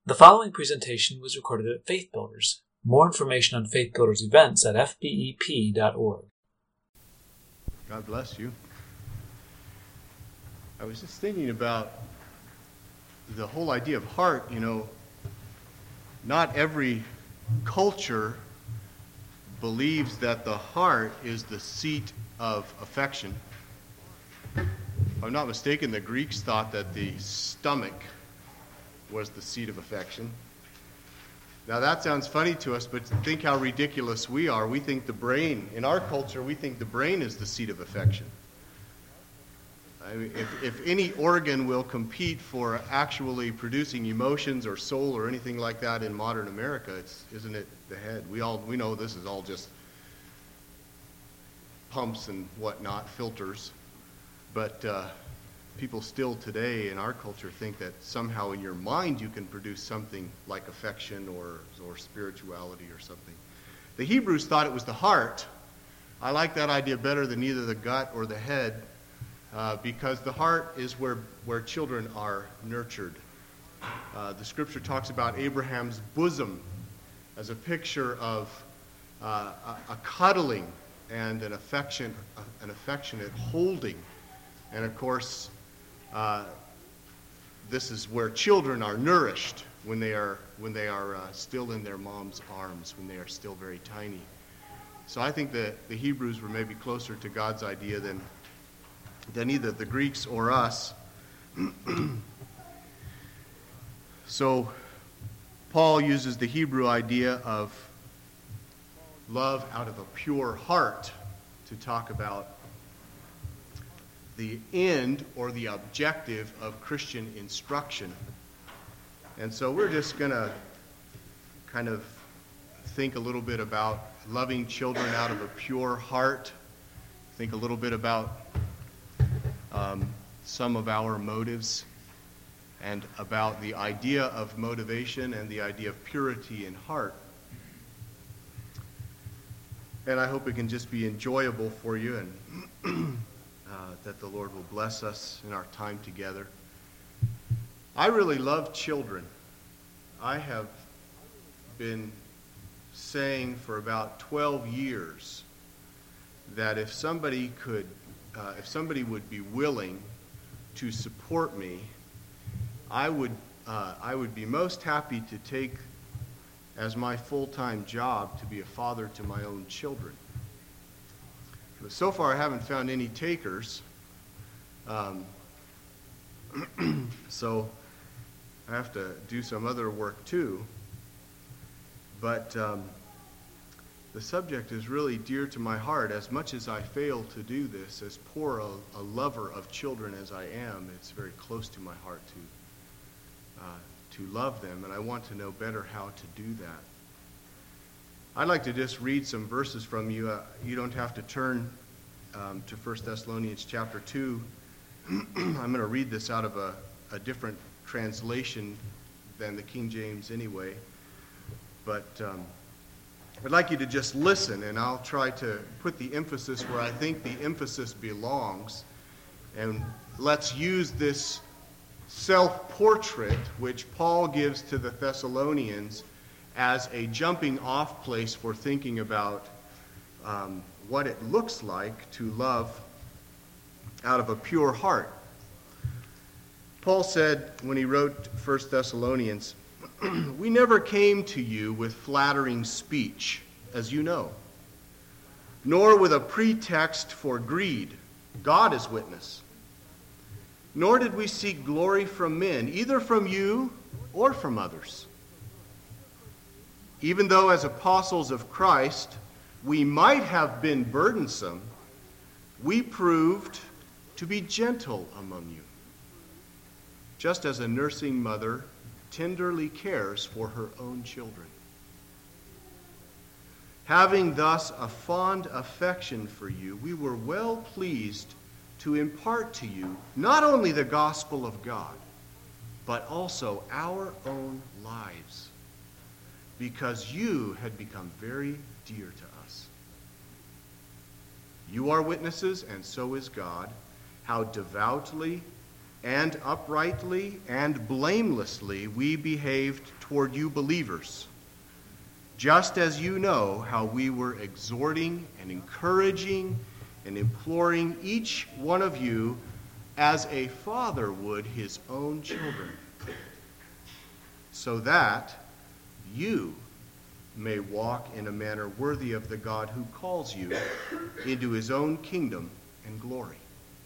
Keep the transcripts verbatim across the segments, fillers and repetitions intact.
The following presentation was recorded at Faith Builders. More information on Faith Builders events at f b e p dot org. God bless you. I was just thinking about the whole idea of heart. You know, not every culture believes that the heart is the seat of affection. If I'm not mistaken, the Greeks thought that the stomach was the seat of affection. Now that sounds funny to us, but think how ridiculous we are. We think the brain, in our culture, we think the brain is the seat of affection. I mean, if, if any organ will compete for actually producing emotions or soul or anything like that in modern America, it's, isn't it the head? We all we know this is all just pumps and whatnot, filters, but uh, people still today in our culture think that somehow in your mind you can produce something like affection or, or spirituality or something. The Hebrews thought it was the heart. I like that idea better than either the gut or the head, uh, because the heart is where, where children are nurtured. Uh, the scripture talks about Abraham's bosom as a picture of uh, a, a cuddling and an affection, an affectionate holding. And of course, Uh, this is where children are nourished when they are when they are uh, still in their mom's arms, when they are still very tiny. So I think that the Hebrews were maybe closer to God's idea than than either the Greeks or us. So Paul uses the Hebrew idea of love out of a pure heart to talk about the end or the objective of Christian instruction. And so we're just going to kind of think a little bit about loving children out of a pure heart, think a little bit about um, some of our motives, and about the idea of motivation and the idea of purity in heart. And I hope it can just be enjoyable for you, and Uh, that the Lord will bless us in our time together. I really love children. I have been saying for about twelve years that if somebody could, uh, if somebody would be willing to support me, I would, uh, I would be most happy to take as my full-time job to be a father to my own children. But so far, I haven't found any takers, um, so I have to do some other work too. But um, the subject is really dear to my heart. As much as I fail to do this, as poor a, a lover of children as I am, it's very close to my heart to uh, to love them, and I want to know better how to do that. I'd like to just read some verses from you. Uh, you don't have to turn um, to First Thessalonians chapter two. I'm going to read this out of a, a different translation than the King James anyway. But um, I'd like you to just listen, and I'll try to put the emphasis where I think the emphasis belongs. And let's use this self-portrait which Paul gives to the Thessalonians as a jumping off place for thinking about um, what it looks like to love out of a pure heart. Paul said when he wrote First Thessalonians, "We never came to you with flattering speech, as you know, nor with a pretext for greed. God is witness. Nor did we seek glory from men, either from you or from others. Even though as apostles of Christ we might have been burdensome, we proved to be gentle among you, just as a nursing mother tenderly cares for her own children. Having thus a fond affection for you, we were well pleased to impart to you not only the gospel of God, but also our own lives, because you had become very dear to us. You are witnesses, and so is God, how devoutly and uprightly and blamelessly we behaved toward you believers, just as you know how we were exhorting and encouraging and imploring each one of you as a father would his own children, so that you may walk in a manner worthy of the God who calls you into his own kingdom and glory.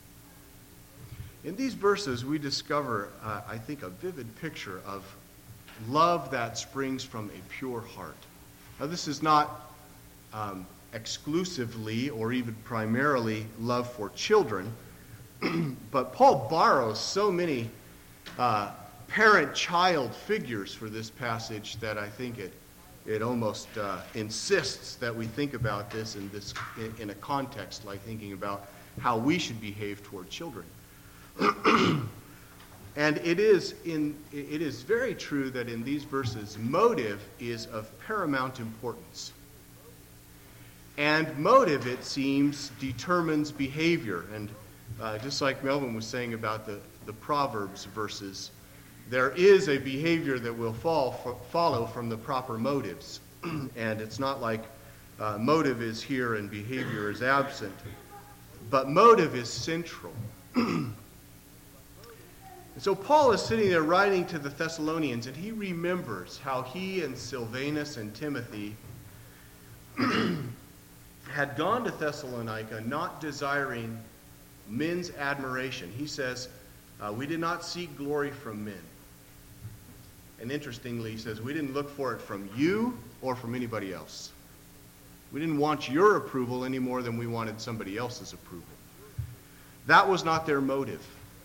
In these verses, we discover, uh, I think, a vivid picture of love that springs from a pure heart. Now, this is not um, exclusively or even primarily love for children, but Paul borrows so many uh, parent-child figures for this passage that I think it it almost uh, insists that we think about this in this in, in a context like thinking about how we should behave toward children. And it is in it is very true that in these verses, motive is of paramount importance. And motive, it seems, determines behavior. And uh, just like Melvin was saying about the, the Proverbs verses, there is a behavior that will fall for, follow from the proper motives. And it's not like uh, motive is here and behavior is absent. But motive is central. And so Paul is sitting there writing to the Thessalonians, and he remembers how he and Silvanus and Timothy had gone to Thessalonica not desiring men's admiration. He says, uh, we did not seek glory from men. And interestingly, he says, we didn't look for it from you or from anybody else. We didn't want your approval any more than we wanted somebody else's approval. That was not their motive.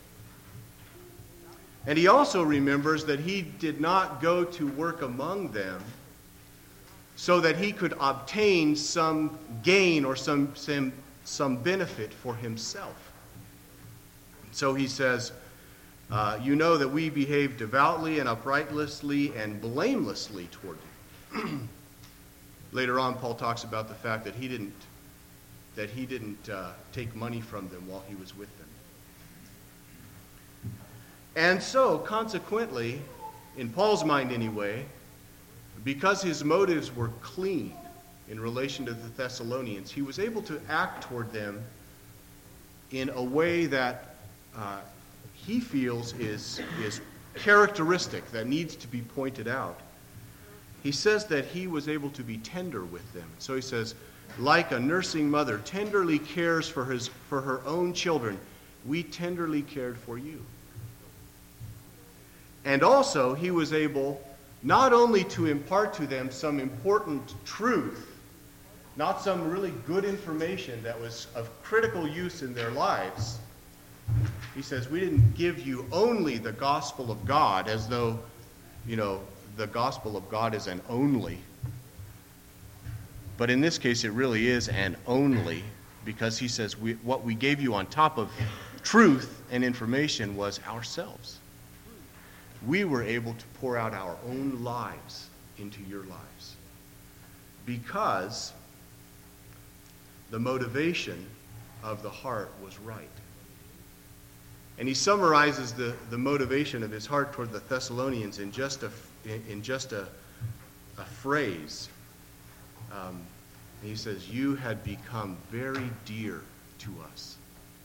And he also remembers that he did not go to work among them so that he could obtain some gain or some, some, some benefit for himself. So he says, uh, you know that we behave devoutly and uprightly and blamelessly toward you. Later on, Paul talks about the fact that he didn't, that he didn't uh, take money from them while he was with them. And so, consequently, in Paul's mind anyway, because his motives were clean in relation to the Thessalonians, he was able to act toward them in a way that uh, he feels is, is characteristic, that needs to be pointed out. He says that he was able to be tender with them. So he says, like a nursing mother tenderly cares for, his, for her own children, we tenderly cared for you. And also, he was able not only to impart to them some important truth, not some really good information that was of critical use in their lives. He says, we didn't give you only the gospel of God, as though, you know, the gospel of God is an only. But in this case, it really is an only, because he says we, what we gave you on top of truth and information was ourselves. We were able to pour out our own lives into your lives because the motivation of the heart was right. And he summarizes the, the motivation of his heart toward the Thessalonians in just a, in just a, a phrase. Um, he says, you had become very dear to us.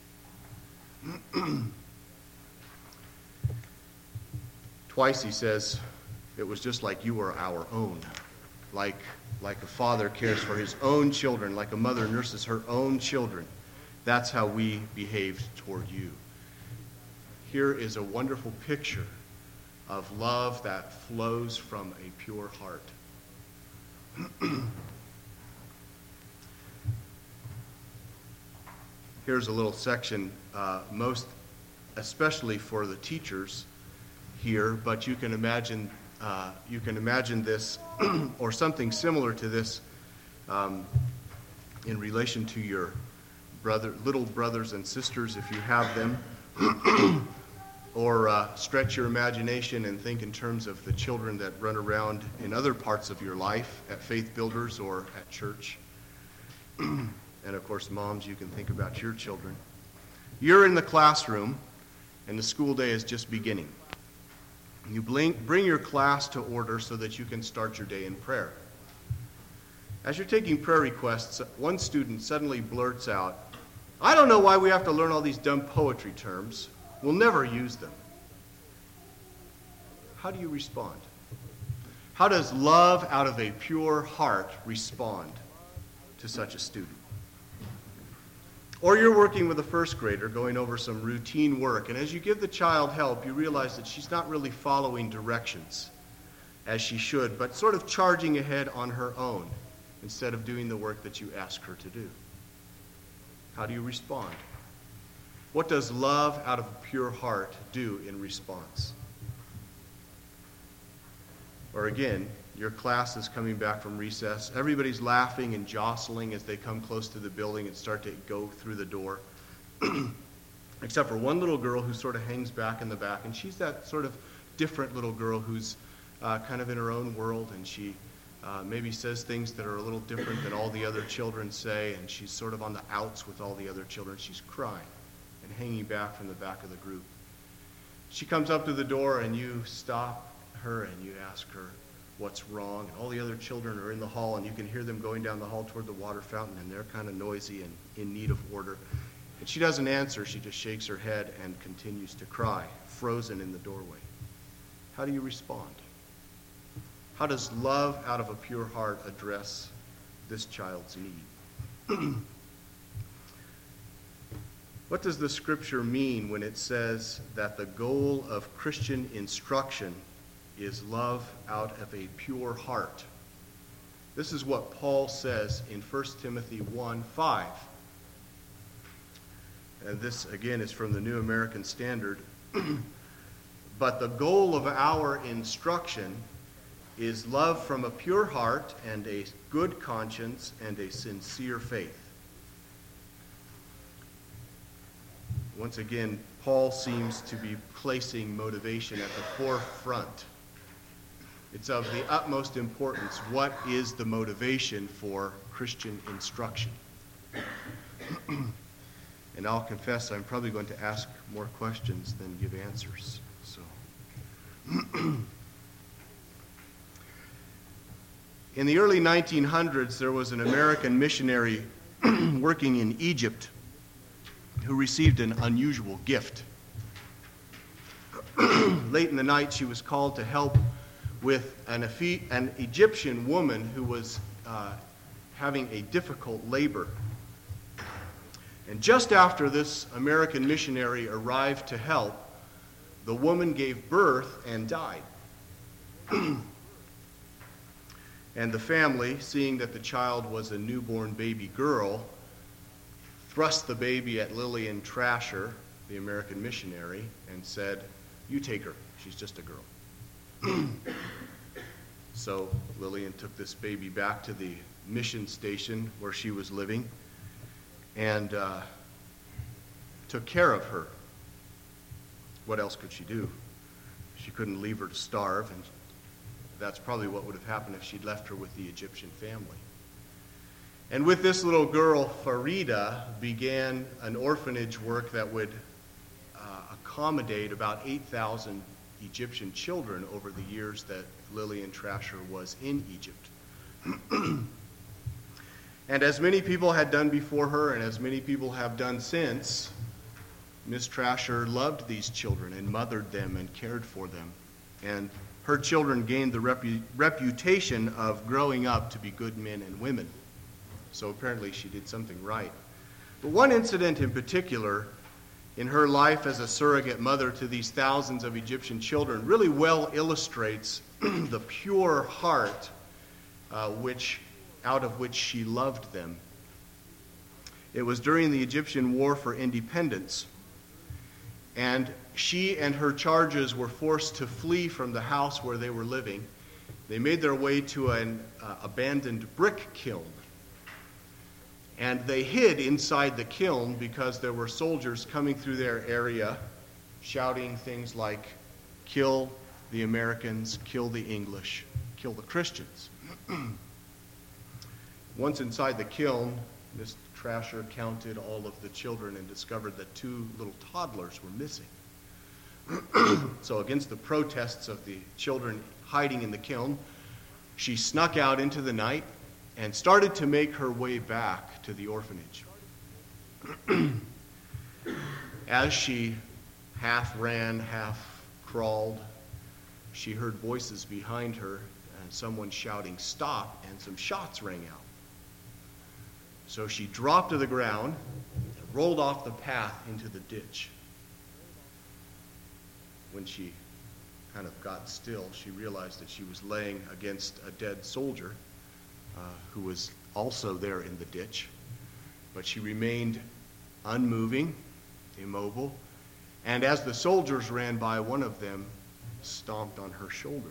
Twice he says, it was just like you were our own. Like, like a father cares for his own children, like a mother nurses her own children. That's how we behaved toward you. Here is a wonderful picture of love that flows from a pure heart. Here's a little section, uh, most especially for the teachers here, but you can imagine uh, you can imagine this or something similar to this um, in relation to your brother, little brothers and sisters, if you have them, or uh, stretch your imagination and think in terms of the children that run around in other parts of your life at Faith Builders or at church. And of course, moms, you can think about your children. You're in the classroom, and the school day is just beginning. You bring your class to order so that you can start your day in prayer. As you're taking prayer requests, one student suddenly blurts out, "I don't know why we have to learn all these dumb poetry terms. We'll never use them." How do you respond? How does love out of a pure heart respond to such a student? Or you're working with a first grader going over some routine work, and as you give the child help, you realize that she's not really following directions as she should, but sort of charging ahead on her own instead of doing the work that you ask her to do. How do you respond? What does love out of a pure heart do in response? Or again, your class is coming back from recess. Everybody's laughing and jostling as they come close to the building and start to go through the door. Except for one little girl who sort of hangs back in the back. And she's that sort of different little girl who's uh, kind of in her own world. And she uh, maybe says things that are a little different than all the other children say. And she's sort of on the outs with all the other children. She's crying and hanging back from the back of the group. She comes up to the door and you stop her and you ask her what's wrong, and all the other children are in the hall and you can hear them going down the hall toward the water fountain, and they're kind of noisy and in need of order. And she doesn't answer. She just shakes her head and continues to cry, frozen in the doorway. How do you respond? How does love out of a pure heart address this child's need? What does the scripture mean when it says that the goal of Christian instruction is love out of a pure heart? This is what Paul says in First Timothy one five. And this, again, is from the New American Standard. But the goal of our instruction is love from a pure heart and a good conscience and a sincere faith. Once again, Paul seems to be placing motivation at the forefront. It's of the utmost importance. What is the motivation for Christian instruction? And I'll confess I'm probably going to ask more questions than give answers. So, in the early nineteen hundreds, there was an American missionary working in Egypt who received an unusual gift. Late in the night, she was called to help with an, an Egyptian woman who was uh, having a difficult labor. And just after this American missionary arrived to help, the woman gave birth and died. And the family, seeing that the child was a newborn baby girl, thrust the baby at Lillian Trasher, the American missionary, and said, "You take her. She's just a girl." So Lillian took this baby back to the mission station where she was living and uh, took care of her. What else could she do? She couldn't leave her to starve, and that's probably what would have happened if she'd left her with the Egyptian family. And with this little girl, Farida began an orphanage work that would uh, accommodate about eight thousand Egyptian children over the years that Lillian Trasher was in Egypt. And as many people had done before her, and as many people have done since, Miss Trasher loved these children and mothered them and cared for them. And her children gained the repu- reputation of growing up to be good men and women. So apparently she did something right. But one incident in particular in her life as a surrogate mother to these thousands of Egyptian children really well illustrates the pure heart uh, which, out of which she loved them. It was during the Egyptian War for Independence, and she and her charges were forced to flee from the house where they were living. They made their way to an uh, abandoned brick kiln. And they hid inside the kiln because there were soldiers coming through their area shouting things like, "Kill the Americans, kill the English, kill the Christians." Once inside the kiln, Miss Trasher counted all of the children and discovered that two little toddlers were missing. So against the protests of the children hiding in the kiln, she snuck out into the night and started to make her way back to the orphanage. As she half ran, half crawled, she heard voices behind her and someone shouting, "Stop," and some shots rang out. So she dropped to the ground and rolled off the path into the ditch. When she kind of got still, she realized that she was laying against a dead soldier uh, who was also there in the ditch. But she remained unmoving, immobile, and as the soldiers ran by, one of them stomped on her shoulder.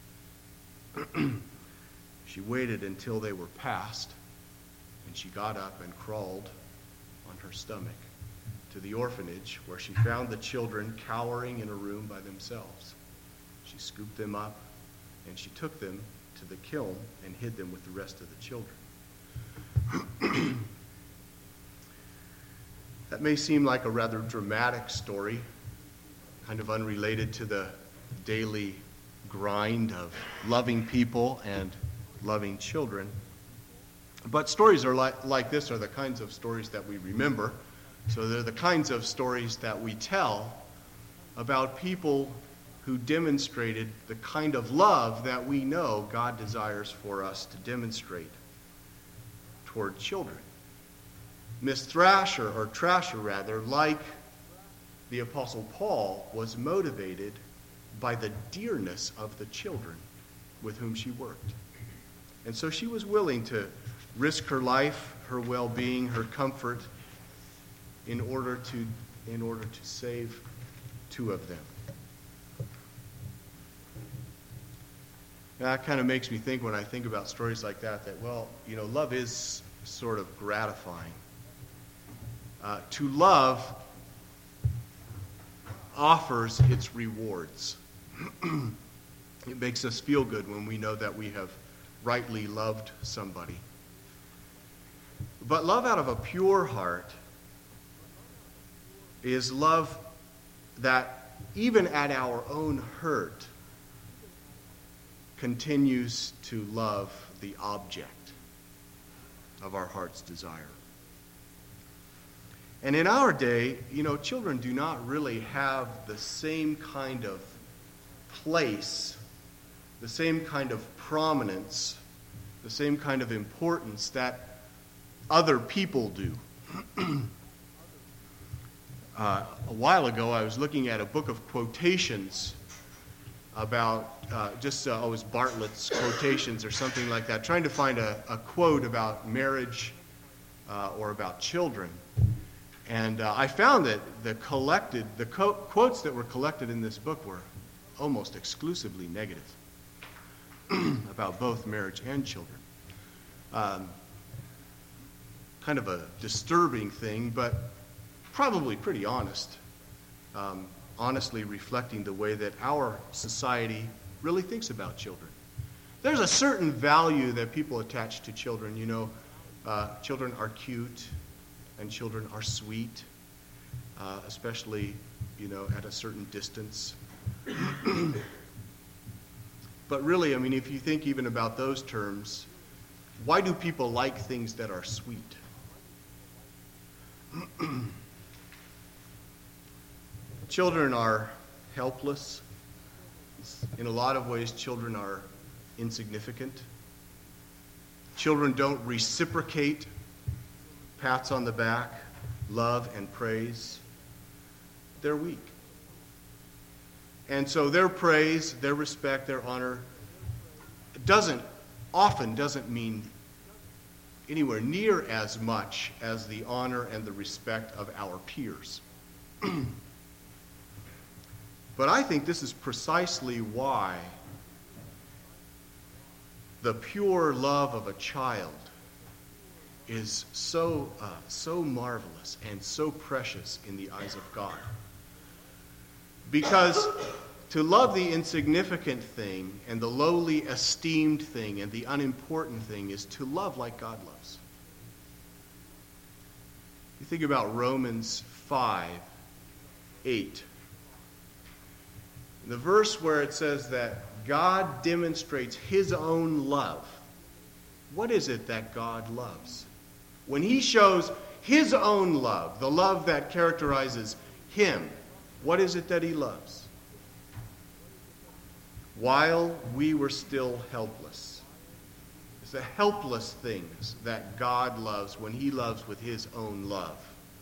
She waited until they were past, and she got up and crawled on her stomach to the orphanage, where she found the children cowering in a room by themselves. She scooped them up, and she took them to the kiln and hid them with the rest of the children. That may seem like a rather dramatic story, kind of unrelated to the daily grind of loving people and loving children. But stories are like, like this are the kinds of stories that we remember. So they're the kinds of stories that we tell about people who demonstrated the kind of love that we know God desires for us to demonstrate toward children. Miss Thrasher, or Trasher rather, like the Apostle Paul, was motivated by the dearness of the children with whom she worked. And so she was willing to risk her life, her well-being, her comfort in order to in order to save two of them. Now, that kind of makes me think, when I think about stories like that, that, well, you know, love is sort of gratifying. Uh, to love offers its rewards. It makes us feel good when we know that we have rightly loved somebody. But love out of a pure heart is love that, even at our own hurt, continues to love the object of our heart's desire. And in our day, you know, children do not really have the same kind of place, the same kind of prominence, the same kind of importance that other people do. uh, a while ago, I was looking at a book of quotations about, uh, just uh, oh, it was Bartlett's quotations or something like that, trying to find a, a quote about marriage uh, or about children. And uh, I found that the collected, the co- quotes that were collected in this book were almost exclusively negative about both marriage and children. Um, kind of a disturbing thing, but probably pretty honest. Um, honestly reflecting the way that our society really thinks about children. There's a certain value that people attach to children. You know, uh, children are cute, and children are sweet, uh, especially, you know, at a certain distance. But really, I mean, if you think even about those terms, why do people like things that are sweet? Children are helpless. In a lot of ways, children are insignificant. Children don't reciprocate pats on the back, love, and praise. They're weak. And so their praise, their respect, their honor doesn't, often doesn't mean anywhere near as much as the honor and the respect of our peers. But I think this is precisely why the pure love of a child is so uh, so marvelous and so precious in the eyes of God. Because to love the insignificant thing and the lowly esteemed thing and the unimportant thing is to love like God loves. You think about Romans five, eight. The verse where it says that God demonstrates his own love. What is it that God loves? When he shows his own love, the love that characterizes him, what is it that he loves? While we were still helpless. It's the helpless things that God loves when he loves with his own love.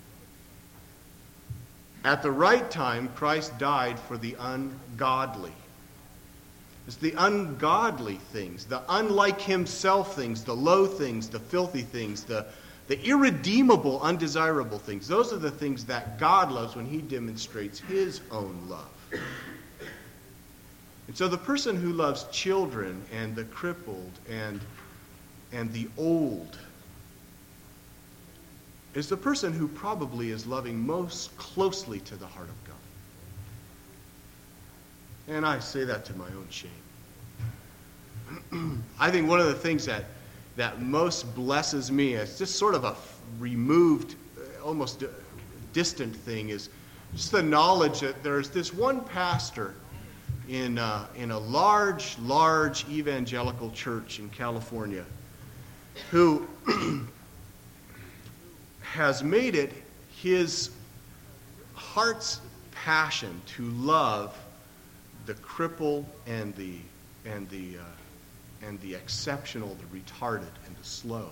At the right time, Christ died for the ungodly. It's the ungodly things, the unlike himself things, the low things, the filthy things, the, the irredeemable, undesirable things. Those are the things that God loves when he demonstrates his own love. And so the person who loves children and the crippled and, and the old is the person who probably is loving most closely to the heart of God. And I say that to my own shame. I think one of the things that, that most blesses me, is just sort of a removed, almost distant thing, is just the knowledge that there's this one pastor in, uh, in a large, large evangelical church in California who has made it his heart's passion to love the crippled and the and the uh, and the exceptional, the retarded, and the slow.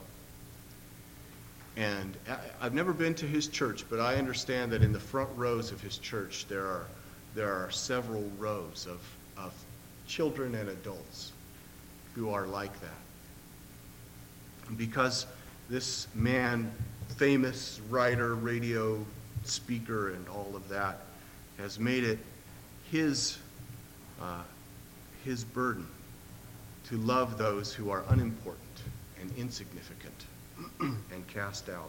And I, I've never been to his church, but I understand that in the front rows of his church there are there are several rows of of children and adults who are like that. And because this man, famous writer, radio speaker, and all of that, has made it his uh, his burden to love those who are unimportant and insignificant and cast out.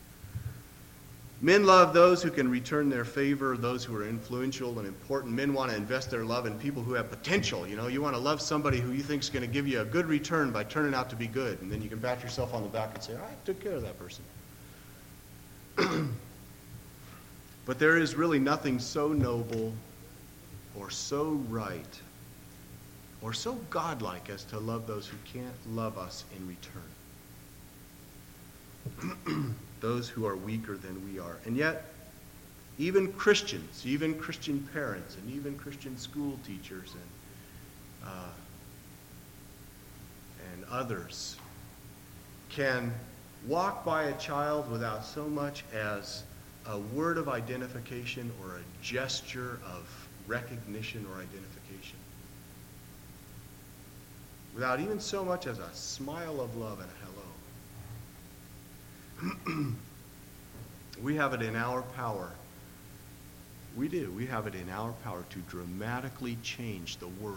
Men love those who can return their favor, those who are influential and important. Men want to invest their love in people who have potential. You know, you want to love somebody who you think is going to give you a good return by turning out to be good, and then you can pat yourself on the back and say, I took care of that person. But there is really nothing so noble or so right or so godlike as to love those who can't love us in return. Those who are weaker than we are. And yet, even Christians, even Christian parents, and even Christian school teachers and, uh, and others can walk by a child without so much as a word of identification or a gesture of recognition or identification. Without even so much as a smile of love and a hello. We have it in our power. We do. We have it in our power to dramatically change the world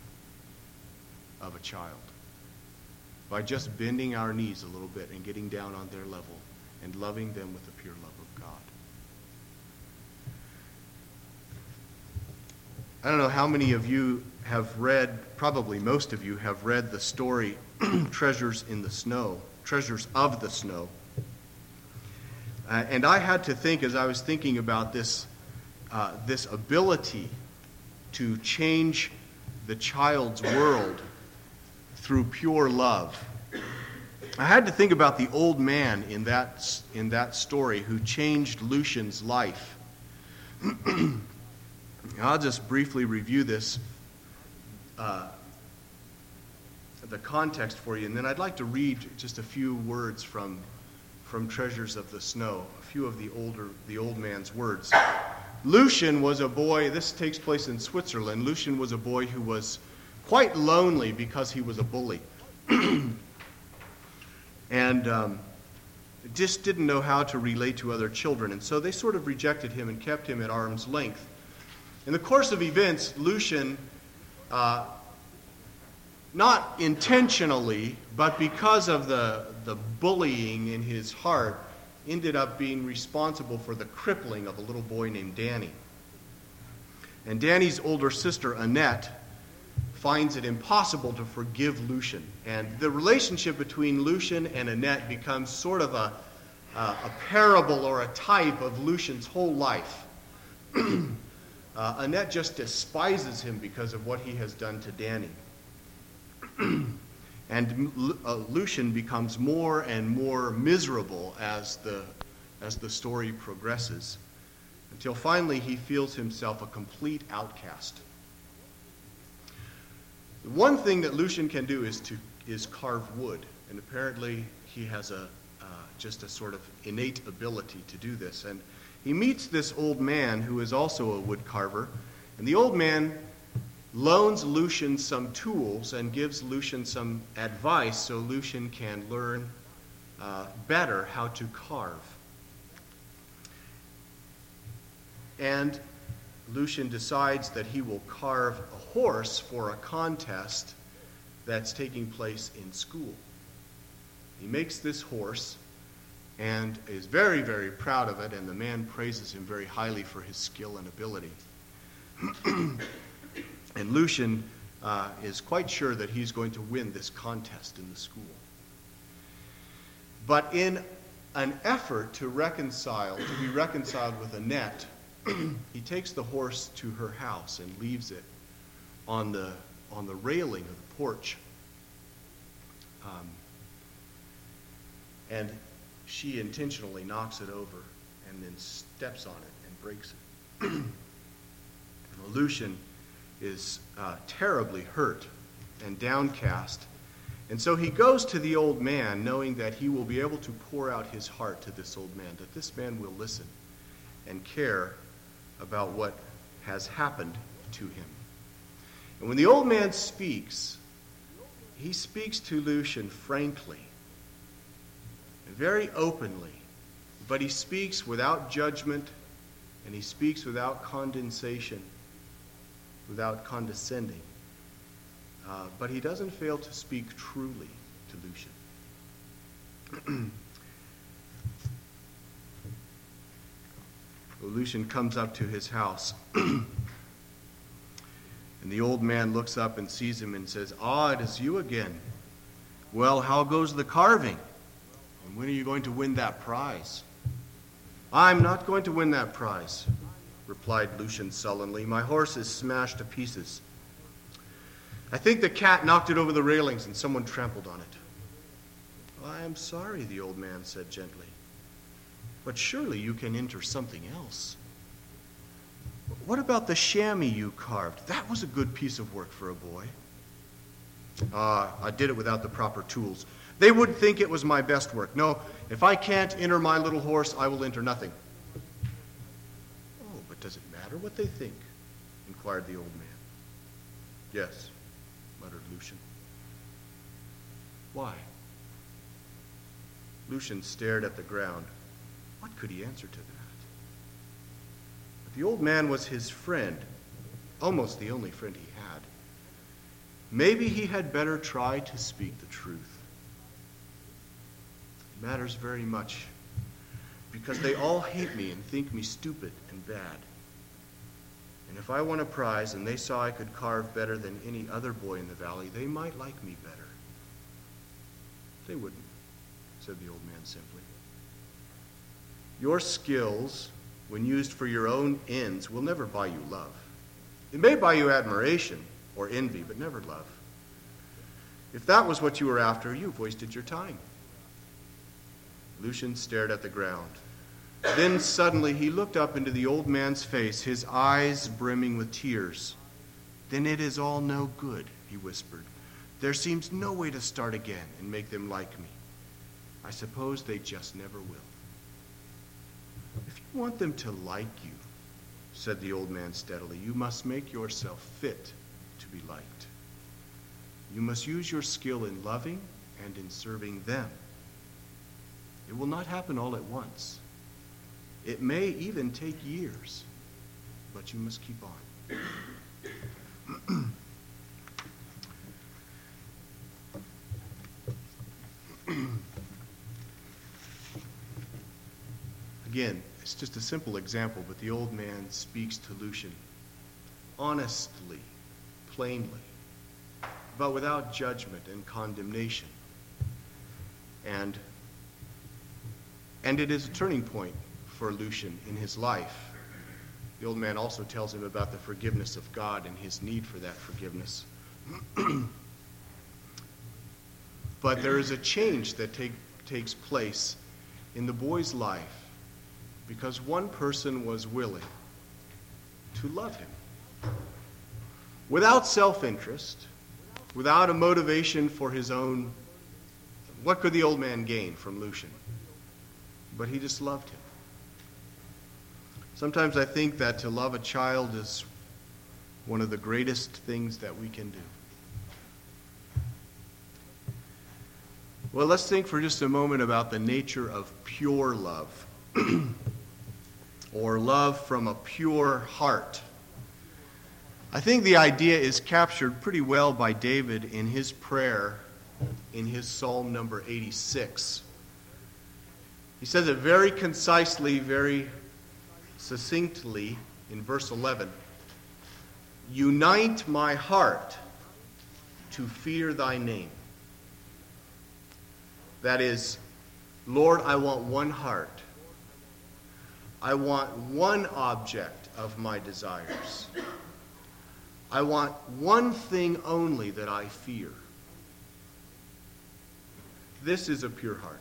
of a child by just bending our knees a little bit and getting down on their level and loving them with the pure love of God. I don't know how many of you have read, probably most of you have read the story Treasures in the Snow, Treasures of the Snow. Uh, and I had to think, as I was thinking about this, uh, this ability to change the child's world through pure love. I had to think about the old man in that, in that story who changed Lucian's life. I'll just briefly review this, uh, the context for you, and then I'd like to read just a few words from, from Treasures of the Snow, a few of the older, the old man's words. Lucian was a boy, this takes place in Switzerland. Lucian was a boy who was quite lonely because he was a bully. And um, just didn't know how to relate to other children. And so they sort of rejected him and kept him at arm's length. In the course of events, Lucian, uh, not intentionally, but because of the, the bullying in his heart, ended up being responsible for the crippling of a little boy named Danny. And Danny's older sister, Annette, finds it impossible to forgive Lucian. And the relationship between Lucian and Annette becomes sort of a, uh, a parable or a type of Lucian's whole life. Uh, Annette just despises him because of what he has done to Danny. And uh, Lucian becomes more and more miserable as the, as the story progresses, until finally he feels himself a complete outcast. The one thing that Lucian can do is to is carve wood, and apparently he has a uh, just a sort of innate ability to do this. And he meets this old man who is also a wood carver, and the old man loans Lucian some tools and gives Lucian some advice so Lucian can learn uh, better how to carve. And Lucian decides that he will carve a horse for a contest that's taking place in school. He makes this horse and is very, very proud of it, and the man praises him very highly for his skill and ability. And Lucian uh, is quite sure that he's going to win this contest in the school. But in an effort to reconcile, to be reconciled with Annette, he takes the horse to her house and leaves it on the, on the railing of the porch. Um, and she intentionally knocks it over and then steps on it and breaks it. Well, Lucian is uh, terribly hurt and downcast, and so he goes to the old man knowing that he will be able to pour out his heart to this old man, that this man will listen and care about what has happened to him. And when the old man speaks, he speaks to Lucian frankly and very openly, but he speaks without judgment, and he speaks without condensation, without condescending. Uh, but he doesn't fail to speak truly to Lucian. Well, Lucian comes up to his house, and the old man looks up and sees him and says, "Ah, it is you again. Well, how goes the carving? And when are you going to win that prize?" "I'm not going to win that prize," replied Lucian sullenly. "My horse is smashed to pieces. I think the cat knocked it over the railings and someone trampled on it." "I am sorry," the old man said gently, "but surely you can enter something else. What about the chamois you carved? That was a good piece of work for a boy." "Ah, uh, I did it without the proper tools. They would think it was my best work. No, if I can't enter my little horse, I will enter nothing." "Oh, but does it matter what they think?" inquired the old man. "Yes," muttered Lucian. "Why?" Lucian stared at the ground. What could he answer to that? But the old man was his friend, almost the only friend he had. Maybe he had better try to speak the truth. It matters very much, because they all hate me and think me stupid and bad. And if I won a prize and they saw I could carve better than any other boy in the valley, they might like me better. "They wouldn't," said the old man simply. "Your skills, when used for your own ends, will never buy you love. It may buy you admiration or envy, but never love. If that was what you were after, you've wasted your time." Lucian stared at the ground. Then suddenly he looked up into the old man's face, his eyes brimming with tears. "Then it is all no good," he whispered. "There seems no way to start again and make them like me. I suppose they just never will." "If you want them to like you," said the old man steadily, "you must make yourself fit to be liked. You must use your skill in loving and in serving them. It will not happen all at once. It may even take years, but you must keep on." Again, it's just a simple example, but the old man speaks to Lucian honestly, plainly, but without judgment and condemnation. And, and it is a turning point for Lucian in his life. The old man also tells him about the forgiveness of God and his need for that forgiveness. But there is a change that take, takes place in the boy's life because one person was willing to love him without self-interest, without a motivation for his own. What could the old man gain from Lucian? But he just loved him. Sometimes I think that to love a child is one of the greatest things that we can do. Well, let's think for just a moment about the nature of pure love, or love from a pure heart. I think the idea is captured pretty well by David in his prayer in his Psalm number eighty-six. He says it very concisely, very succinctly in verse eleven. Unite my heart to fear thy name. That is, Lord, I want one heart. I want one object of my desires. I want one thing only that I fear. This is a pure heart.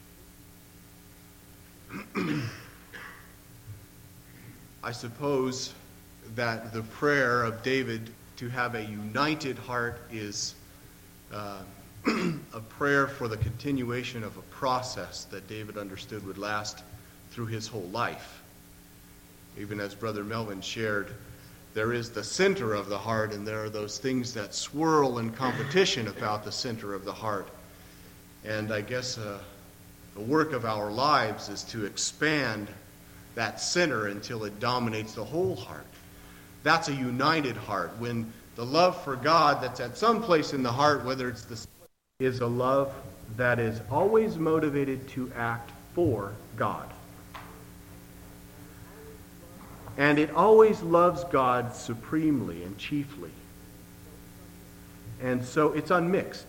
I suppose that the prayer of David to have a united heart is uh, a prayer for the continuation of a process that David understood would last through his whole life. Even as Brother Melvin shared, there is the center of the heart, and there are those things that swirl in competition about the center of the heart. And I guess uh, the work of our lives is to expand that center until it dominates the whole heart. That's a united heart. When the love for God that's at some place in the heart, whether it's the is a love that is always motivated to act for God. And it always loves God supremely and chiefly. And so it's unmixed.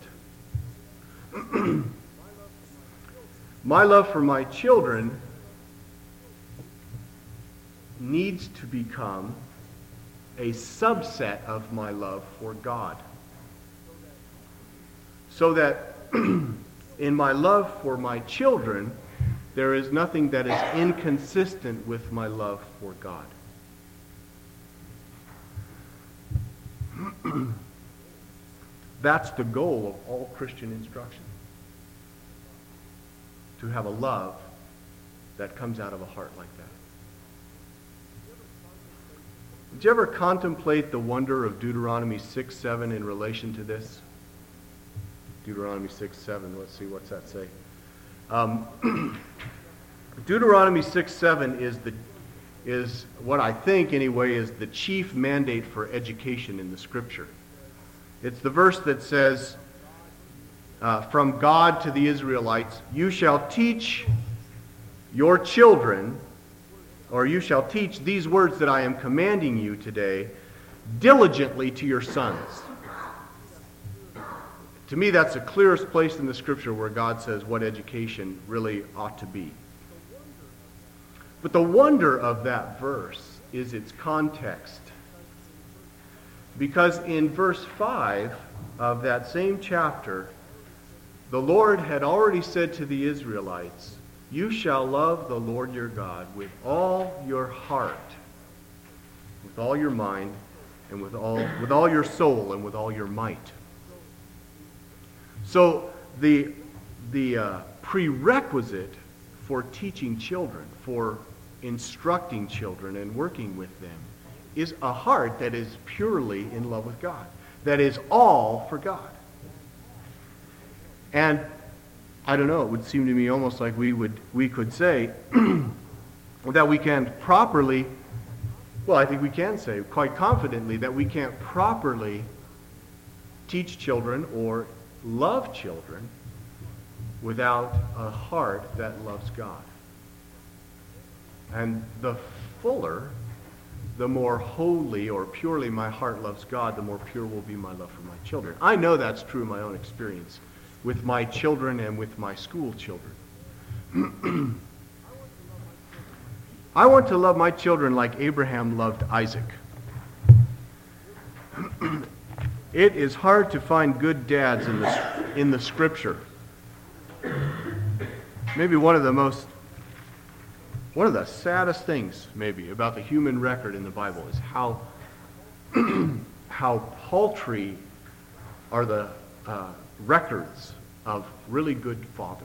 My love for my children needs to become a subset of my love for God. So that in my love for my children, there is nothing that is inconsistent with my love for God. That's the goal of all Christian instruction. To have a love that comes out of a heart like that. Did you ever contemplate the wonder of Deuteronomy six seven in relation to this? Deuteronomy six seven, let's see, what's that say? Um, Deuteronomy six seven is the is what I think anyway is the chief mandate for education in the Scripture. It's the verse that says, uh, from God to the Israelites, you shall teach your children, or you shall teach these words that I am commanding you today, diligently to your sons. To me, that's the clearest place in the Scripture where God says what education really ought to be. But the wonder of that verse is its context. Because in verse five of that same chapter, the Lord had already said to the Israelites, you shall love the Lord your God with all your heart, with all your mind, and with all, with all your soul, and with all your might. So the, the uh, prerequisite for teaching children, for instructing children and working with them, is a heart that is purely in love with God, that is all for God. And I don't know, it would seem to me almost like we would we could say that we can properly, well, I think we can say quite confidently that we can't properly teach children or love children without a heart that loves God. And the fuller, the more wholly or purely my heart loves God, the more pure will be my love for my children. I know that's true in my own experience with my children and with my school children. I want to love my children like Abraham loved Isaac. It is hard to find good dads in the, in the Scripture. Maybe one of the most, one of the saddest things, maybe, about the human record in the Bible is how, how paltry are the uh, records of really good fathers.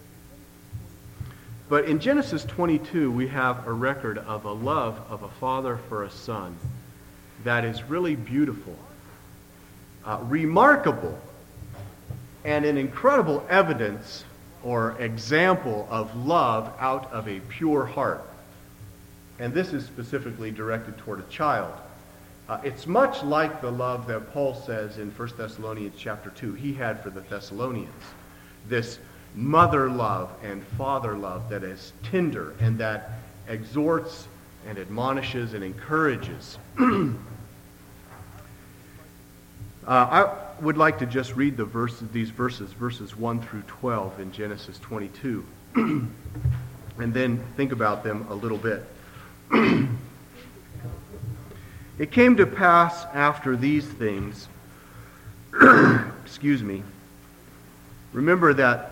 But in Genesis twenty-two, we have a record of a love of a father for a son that is really beautiful, uh, remarkable, and an incredible evidence or example of love out of a pure heart. And this is specifically directed toward a child. Uh, it's much like the love that Paul says in First Thessalonians chapter two he had for the Thessalonians. This mother love and father love that is tender and that exhorts and admonishes and encourages. uh, I would like to just read the verses, these verses, verses one through twelve in Genesis twenty-two, and then think about them a little bit. It came to pass after these things, excuse me, remember that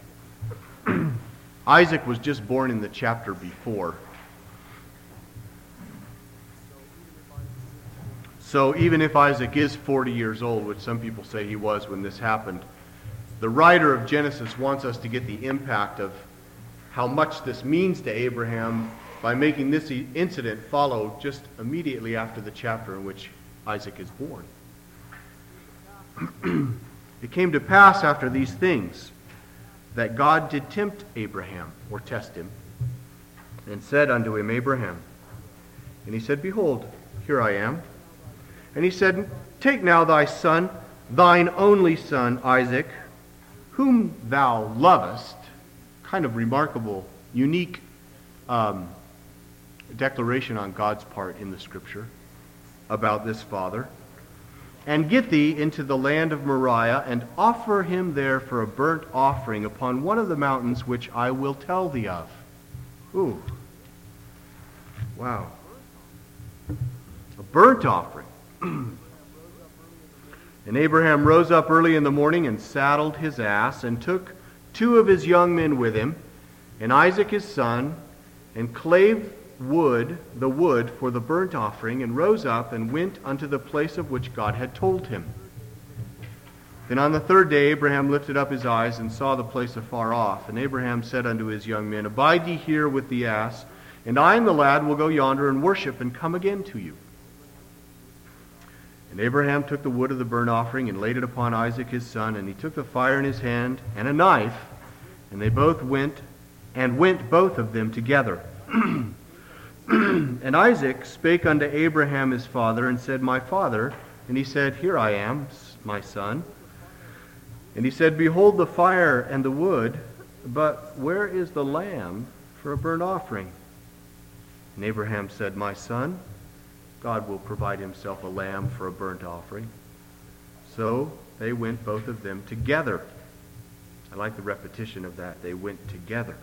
Isaac was just born in the chapter before. So even if Isaac is forty years old, which some people say he was when this happened, the writer of Genesis wants us to get the impact of how much this means to Abraham by making this incident follow just immediately after the chapter in which Isaac is born. It came to pass after these things that God did tempt Abraham, or test him, and said unto him, Abraham. And he said, Behold, here I am. And he said, Take now thy son, thine only son, Isaac, whom thou lovest. Kind of remarkable, unique um, declaration on God's part in the Scripture about this father. And get thee into the land of Moriah, and offer him there for a burnt offering upon one of the mountains which I will tell thee of. Ooh. Wow. A burnt offering. And Abraham rose up early in the morning and saddled his ass, and took two of his young men with him, and Isaac his son, and clave wood, the wood for the burnt offering, and rose up and went unto the place of which God had told him. Then on the third day Abraham lifted up his eyes and saw the place afar off. And Abraham said unto his young men, Abide ye here with the ass, and I and the lad will go yonder and worship, and come again to you. And Abraham took the wood of the burnt offering and laid it upon Isaac his son, and he took the fire in his hand and a knife, and they both went, and went both of them together. And Isaac spake unto Abraham his father, and said, My father. And he said, Here I am, my son. And he said, Behold the fire and the wood, but where is the lamb for a burnt offering? And Abraham said, My son, God will provide himself a lamb for a burnt offering. So they went both of them together. I like the repetition of that. They went together.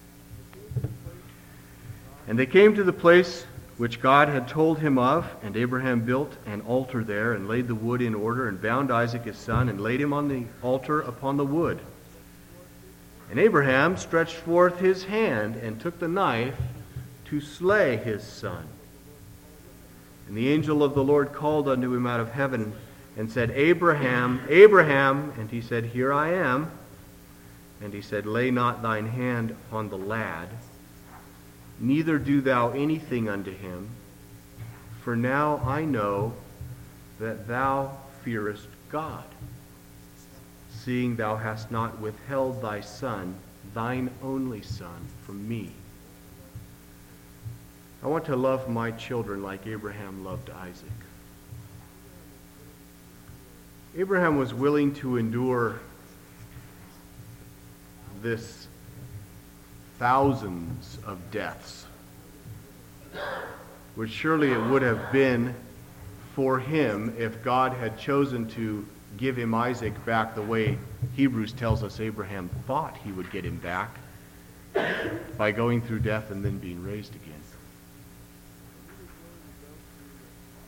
And they came to the place which God had told him of, and Abraham built an altar there, and laid the wood in order, and bound Isaac his son, and laid him on the altar upon the wood. And Abraham stretched forth his hand, and took the knife to slay his son. And the angel of the Lord called unto him out of heaven, and said, Abraham, Abraham. And he said, Here I am. And he said, Lay not thine hand upon the lad, neither do thou anything unto him, for now I know that thou fearest God, seeing thou hast not withheld thy son, thine only son, from me. I want to love my children like Abraham loved Isaac. Abraham was willing to endure this thousands of deaths, which surely it would have been for him if God had chosen to give him Isaac back the way Hebrews tells us Abraham thought he would get him back, by going through death and then being raised again.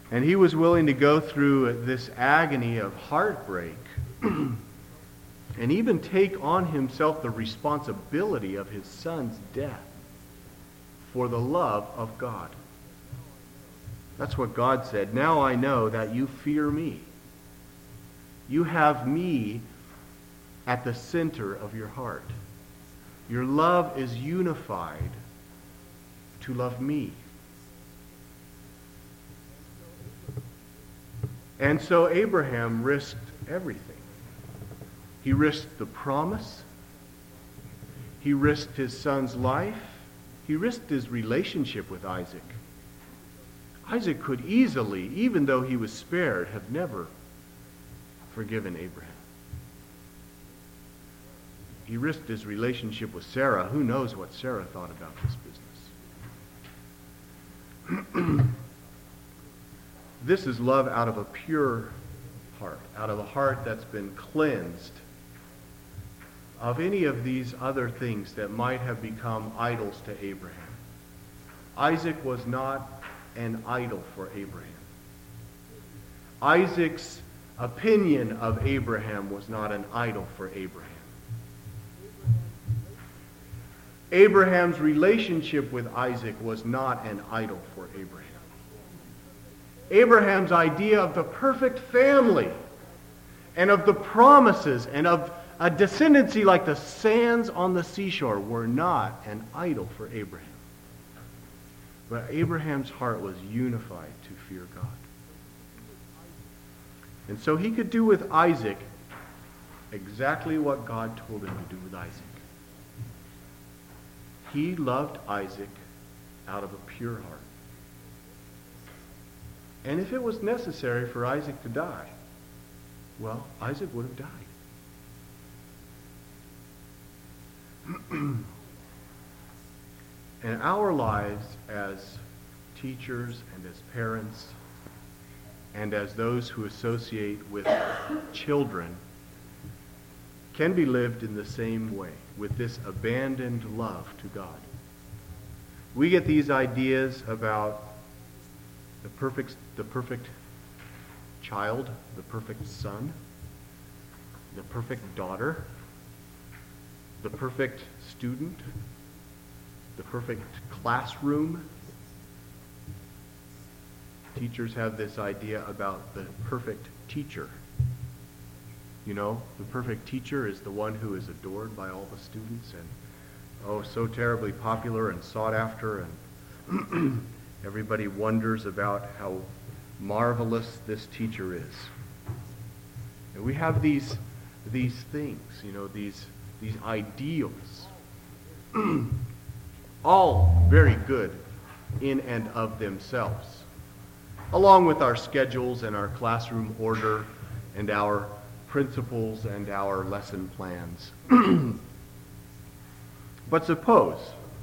And he was willing to go through this agony of heartbreak and even take on himself the responsibility of his son's death for the love of God. That's what God said. Now I know that you fear me. You have me at the center of your heart. Your love is unified to love me. And so Abraham risked everything. He risked the promise. He risked his son's life. He risked his relationship with Isaac. Isaac could easily, even though he was spared, have never forgiven Abraham. He risked his relationship with Sarah. Who knows what Sarah thought about this business? This is love out of a pure heart, out of a heart that's been cleansed of any of these other things that might have become idols to Abraham. Isaac was not an idol for Abraham. Isaac's opinion of Abraham was not an idol for Abraham. Abraham's relationship with Isaac was not an idol for Abraham. Abraham's idea of the perfect family and of the promises and of a descendancy like the sands on the seashore were not an idol for Abraham. But Abraham's heart was unified to fear God. And so he could do with Isaac exactly what God told him to do with Isaac. He loved Isaac out of a pure heart. And if it was necessary for Isaac to die, well, Isaac would have died. And our lives as teachers and as parents and as those who associate with children can be lived in the same way, with this abandoned love to God. We get these ideas about the perfect, the perfect child, the perfect son, the perfect daughter, the perfect student, the perfect classroom. Teachers have this idea about the perfect teacher. You know, the perfect teacher is the one who is adored by all the students and, oh, so terribly popular and sought after, and everybody wonders about how marvelous this teacher is. And we have these, these things, you know, these, these ideals, all very good in and of themselves, along with our schedules and our classroom order and our principles and our lesson plans. But suppose,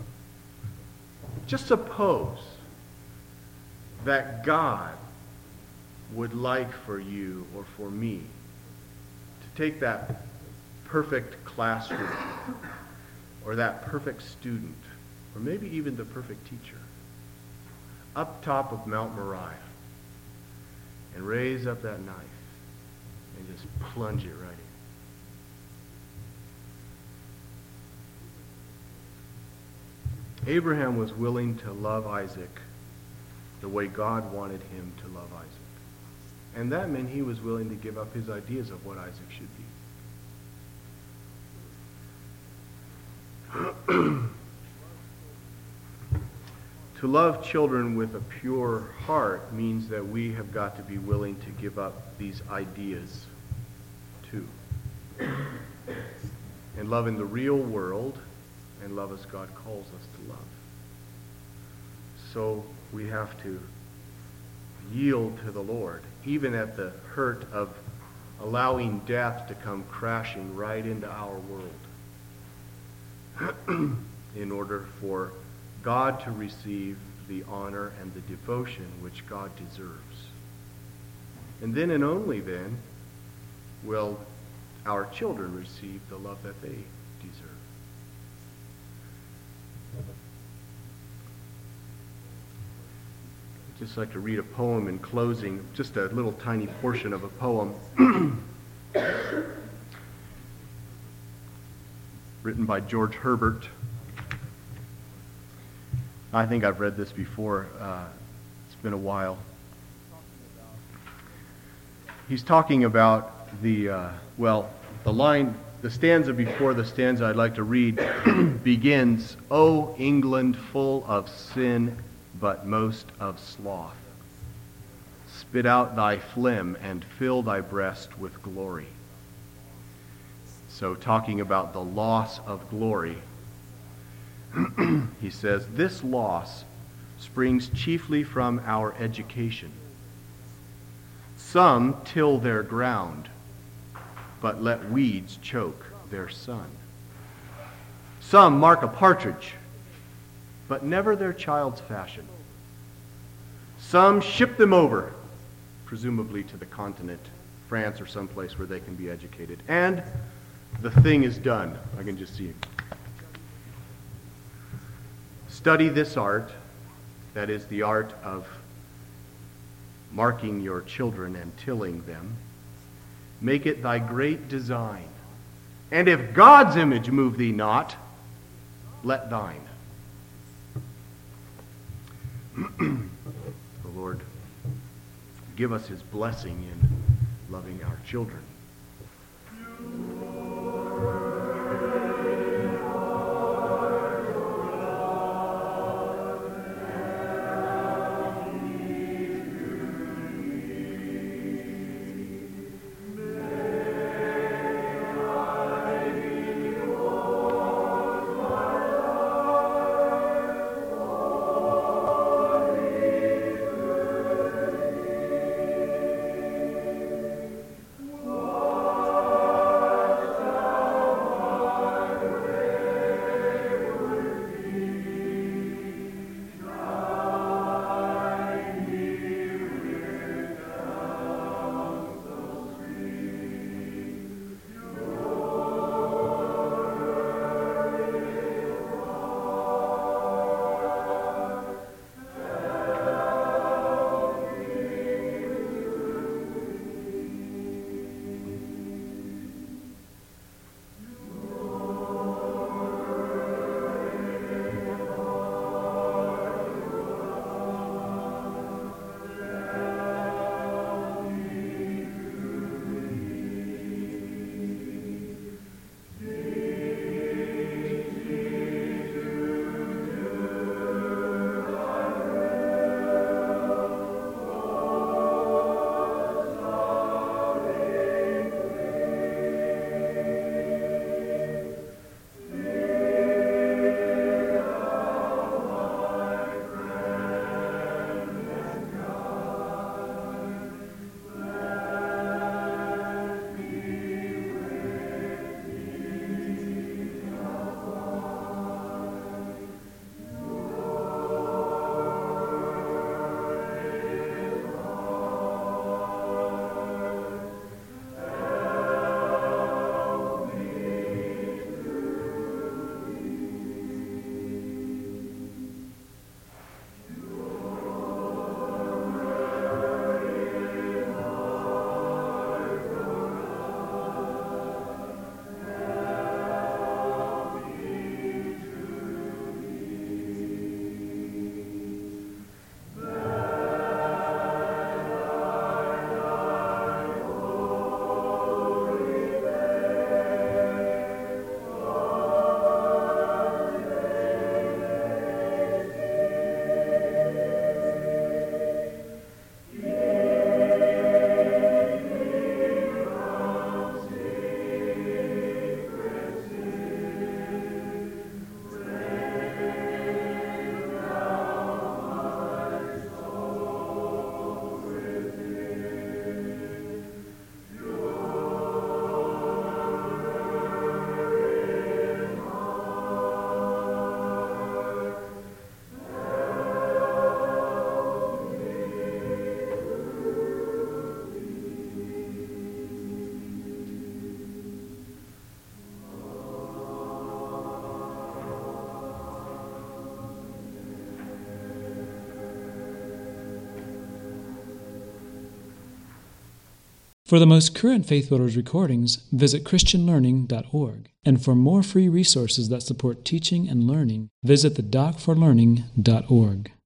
just suppose, that God would like for you or for me to take that perfect classroom or that perfect student or maybe even the perfect teacher up top of Mount Moriah and raise up that knife and just plunge it right in. Abraham was willing to love Isaac the way God wanted him to love Isaac. And that meant he was willing to give up his ideas of what Isaac should be. To love children with a pure heart means that we have got to be willing to give up these ideas too. And love in the real world and love as God calls us to love. So we have to yield to the Lord, even at the hurt of allowing death to come crashing right into our world, in order for God to receive the honor and the devotion which God deserves. And then and only then will our children receive the love that they deserve. just like to read a poem in closing, just a little tiny portion of a poem written by George Herbert. I think I've read this before. Uh, it's been a while. He's talking about the, uh, well, the line, the stanza before the stanza I'd like to read begins, "O England full of sin, but most of sloth. Spit out thy phlegm and fill thy breast with glory." So talking about the loss of glory, he says, "This loss springs chiefly from our education. Some till their ground, but let weeds choke their sun. Some mark a partridge, but never their child's fashion. Some ship them over, presumably to the continent, France or someplace where they can be educated. And the thing is done." I can just see it. "Study this art," that is the art of marking your children and tilling them. "Make it thy great design. And if God's image move thee not, let thine." The Lord give us his blessing in loving our children. Whoa. For the most current Faith Builders recordings, visit christian learning dot org. And for more free resources that support teaching and learning, visit the doc for learning dot org.